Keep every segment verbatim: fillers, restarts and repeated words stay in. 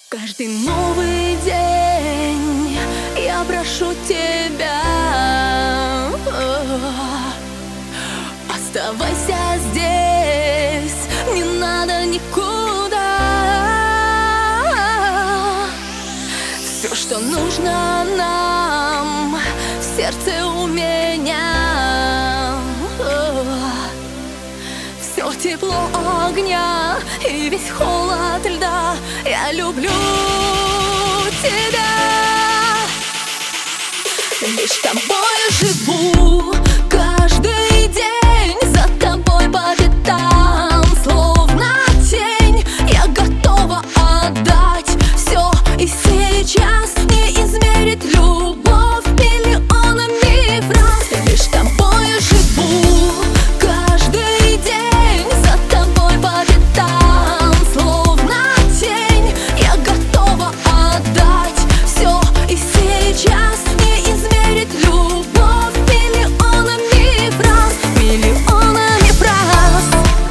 Каждый новый день я прошу тебя, оставайся здесь, не надо никуда. Все, что нужно нам, в сердце у меня. Все тепло огня и весь холод льда. Я люблю тебя. Лишь с тобой живу, каждый день за тобой по пятам, словно тень. Я готова отдать все и сейчас не измерить любовь миллионами фраз. Лишь с тобой живу, каждый день за тобой по пятам, словно тень. Я готова отдать все и сейчас не измерить любовь миллионами фраз, миллионами фраз.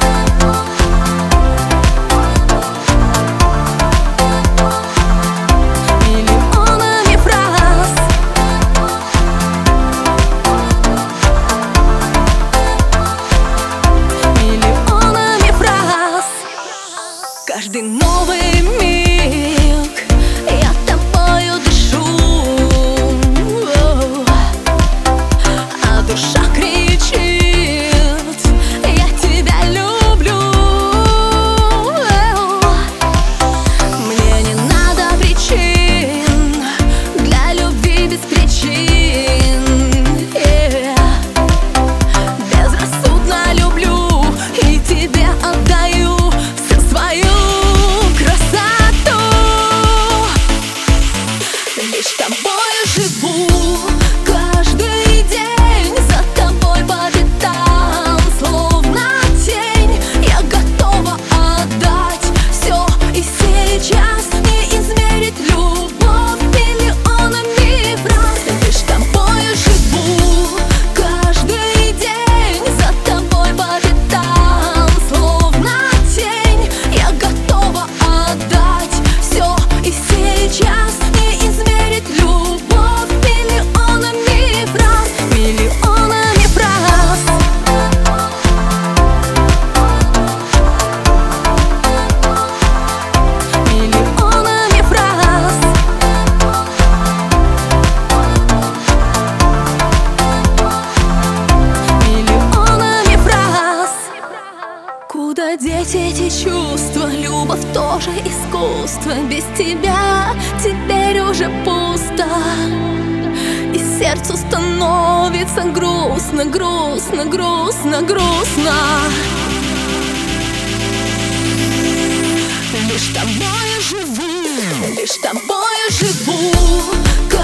Миллионами фраз. Миллионами фраз. Каждый новый миг я тобою дышу, а душа кричит: я тебя люблю. Мне не надо причин для любви без причин. Безрассудно люблю и тебе отдаю всю свою красоту. Лишь с тобой живу, каждый день за тобой по пятам, словно тень. Я готова отдать все и сейчас не измерить любовь миллионами фраз. Лишь с тобой живу, каждый день за тобой по пятам, словно тень. Я готова отдать все и сейчас не измерить любовь миллионами фраз, миллионами фраз. Миллионами фраз. Миллионами фраз. Куда деть эти чувства? Любовь тоже искусство. Без тебя теперь уже пусто, и сердцу становится грустно, грустно, грустно, грустно. Лишь с тобой живу, лишь с тобой живу.